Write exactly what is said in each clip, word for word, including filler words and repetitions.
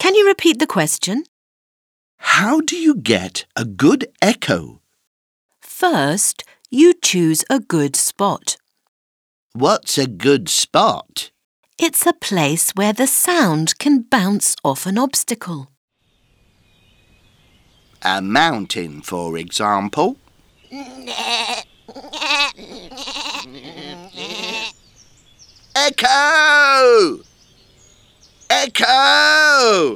Can you repeat the question? How do you get a good echo? First, you choose a good spot. What's a good spot? It's a place where the sound can bounce off an obstacle. A mountain, for example. Echo! Echo!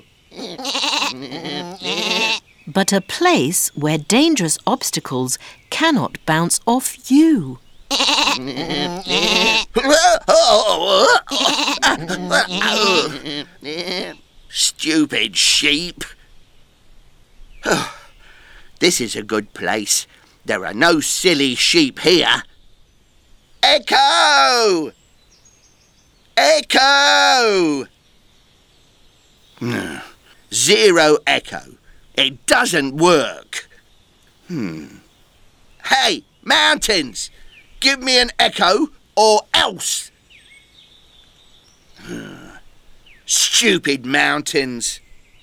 But a place where dangerous obstacles cannot bounce off you. Stupid sheep. This is a good place. There are no silly sheep here. Echo! Echo! Zero echo. It doesn't work. Hmm. Hey, mountains! Give me an echo or else! Stupid mountains.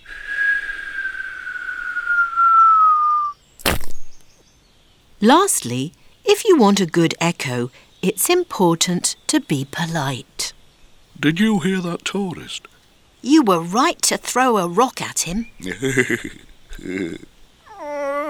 Lastly, if you want a good echo, it's important to be polite. Did you hear that tourist? You were right to throw a rock at him.